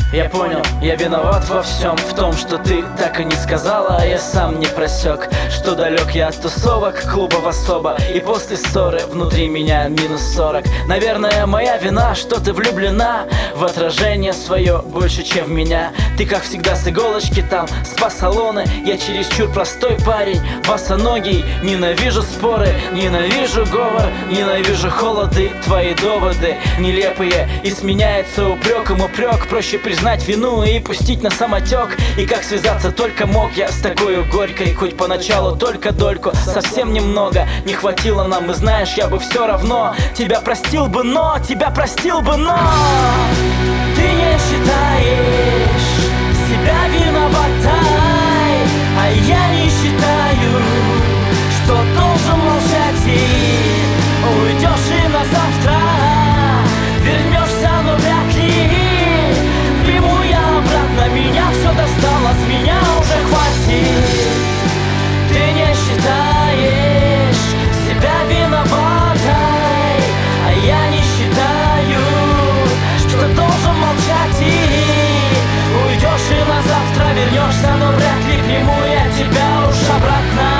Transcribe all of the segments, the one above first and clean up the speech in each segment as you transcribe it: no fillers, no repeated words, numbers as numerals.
Я понял, я виноват во всем, в том, что ты так и не сказала, а я сам не просек, что далек я от тусовок, клубов особо, и после ссоры внутри меня -40. Наверное, моя вина, что ты влюблена в отражение свое больше, чем в меня. Ты, как всегда, с иголочки там, спа-салоны. Я чересчур простой парень, босоногий. Ненавижу споры, ненавижу говор, ненавижу холоды, твои доводы нелепые. И сменяется упреком упрек. Проще признать вину и пустить на самотек. И как связаться только мог я с такой горькой, хоть поначалу только дольку, совсем немного не хватило нам. И знаешь, я бы все равно тебя простил бы, но тебя простил бы, но ты не считаешь себя виноватой, а я не считаю, что должен молчать и уйдешь и на завтра вернешься, но вряд ли приму я обратно. Меня все достало, с меня уже хватит. Ты не считаешь себя виноватой, а я не считаю, что должен молчать и уйдешь и на завтра вернешься, но вряд ли приму я тебя уж обратно.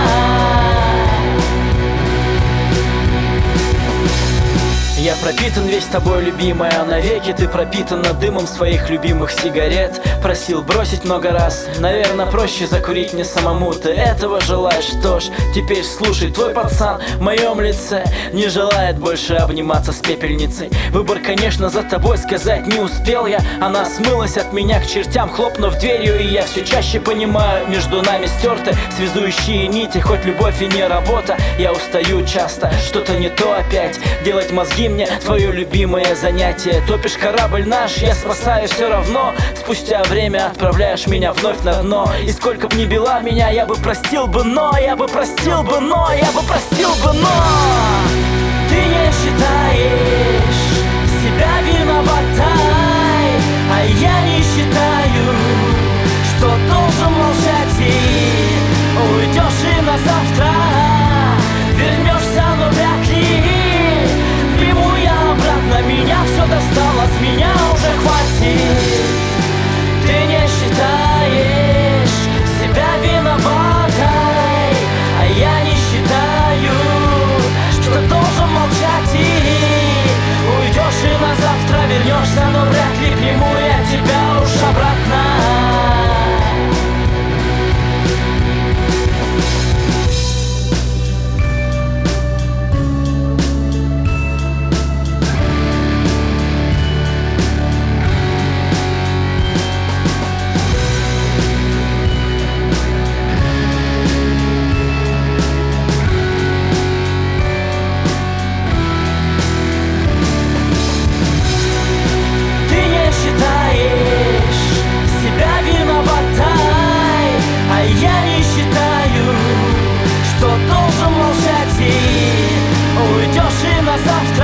Я пропитан весь тобой, любимая, навеки ты пропитана дымом своих любимых сигарет. Просил бросить много раз, наверное, проще закурить мне самому. Ты этого желаешь, что ж, теперь слушай, твой пацан в моем лице не желает больше обниматься с пепельницей. Выбор, конечно, за тобой, сказать не успел я. Она смылась от меня к чертям, хлопнув дверью. И я все чаще понимаю, между нами стерты связующие нити. Хоть любовь и не работа, я устаю часто, что-то не то опять. Делать мозги мне твое любимое занятие. Топишь корабль наш, я спасаю все равно. Спустя время отправляешь меня вновь на дно. И сколько б ни била меня, я бы простил бы, но я бы простил бы, но я бы простил бы, но ты не считаешь себя виноватой, а я не считаю, что должен молчать и уйдешь и на завтра вернешься, но вряд ли приму я обратно. Меня все достало, с меня уже хватит. Ты не считаешь себя виноватой, а я не считаю, что должен молчать и уйдешь и на завтра вернешься, но вряд ли приму я тебя уж обратно. Я не считаю, что должен молчать и уйдешь и на завтра